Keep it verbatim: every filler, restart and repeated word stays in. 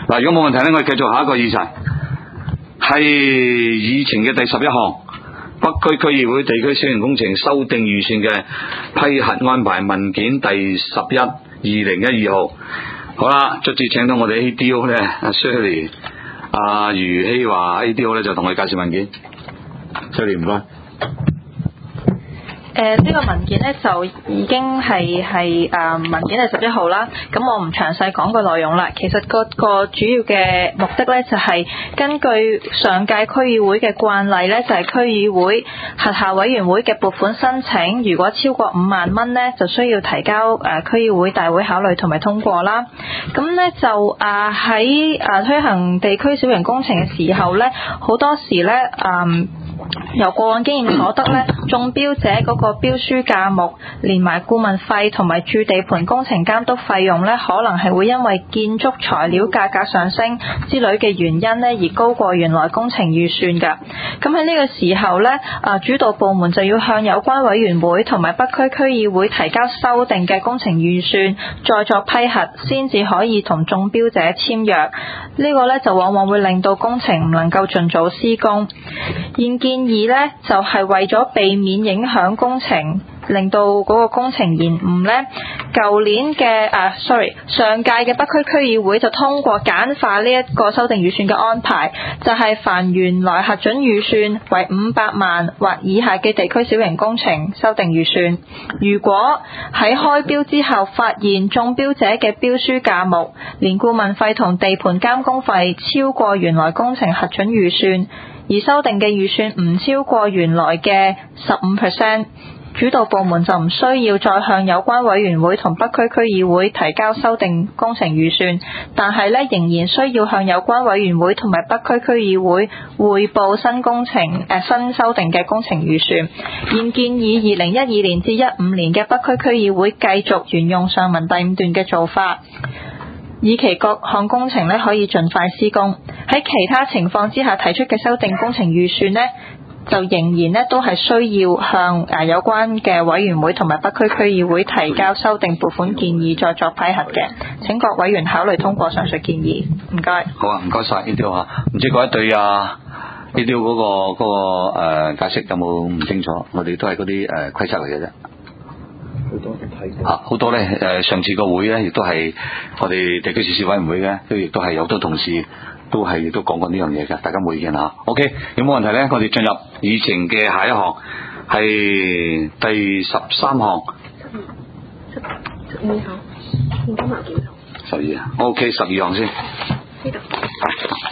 嗱，如果冇問題咧，我哋繼續下一個議題，係議程嘅第十一項，北區區議會地區小型工程修訂預算嘅批核安排文件第十一，二零一二號。好啦，卒之請到我哋 A D O 咧，阿 Shirley、阿余希華 A D O 咧就同我哋介紹文件。Shirley 唔該。 誒、呃、呢、這個文件咧就已經係係誒文件係十一號啦，咁我唔詳細講個內容啦。其實個個主要嘅目的咧就係、是、根據上屆區議會嘅慣例咧，就係、是、區議會轄下委員會嘅撥款申請，如果超過五萬蚊咧，就需要提交誒、呃、區議會大會考慮同埋通過啦。咁咧就啊喺誒推行地區小型工程嘅時候咧，好多時咧誒、呃、由過往經驗所得咧，中標者嗰個標書價目連埋顧問費同埋駐地盤工程監督費用咧，可能係會因為建築材料價格上升之類嘅原因咧，而高過原來工程預算㗎。咁喺呢個時候咧，啊主導部門就要向有關委員會同埋北區區議會提交修訂嘅工程預算，再作批核，先至可以同中標者簽約。呢個咧就往往會令到工程唔能夠盡早施工。現建議咧就係為咗避免影響工程，令到嗰個工程延誤咧，舊年嘅啊 sorry 上屆嘅北區區議會就通過簡化呢一個修訂預算嘅安排，就係、是、凡原來核准預算為五百萬或以下嘅地區小型工程修訂預算，如果喺開標之後發現中標者嘅標書價目連顧問費同地盤監工費超過原來工程核准預算，而修訂嘅預算唔超過原來嘅十五 percent， 主導部門就唔需要再向有關委員會同北區區議會提交修訂工程預算，但係咧仍然需要向有關委員會同埋北區區議會匯報新工程誒、呃、新修訂嘅工程預算。現建議二零一二年至一五年嘅北區區議會繼續沿用上文第五段嘅做法，以期各項工程咧可以盡快施工。喺其他情況之下提出嘅修訂工程預算呢，就仍然咧都係需要向誒有關嘅委員會同埋北區區議會提交修訂撥款建議，再作批核嘅。請各委員考慮通過上述建議。唔該。 好啊，唔該晒呢啲啊。唔知各位對啊呢啲嗰個嗰、嗰個誒、呃、解釋有冇唔清楚？我哋都係嗰啲誒規則嚟嘅啫。好多睇啊，好多咧誒、呃，上次個會咧亦都係我哋地區事事委員會嘅，都亦都係有好多同事都係都講過呢樣嘢嘅，大家冇意見嚇。OK， 有冇問題咧？我哋進入議程嘅下一項係第十三項。 十十二項，現金流檢討。 十二啊 ，OK， 十二項先。 呢度。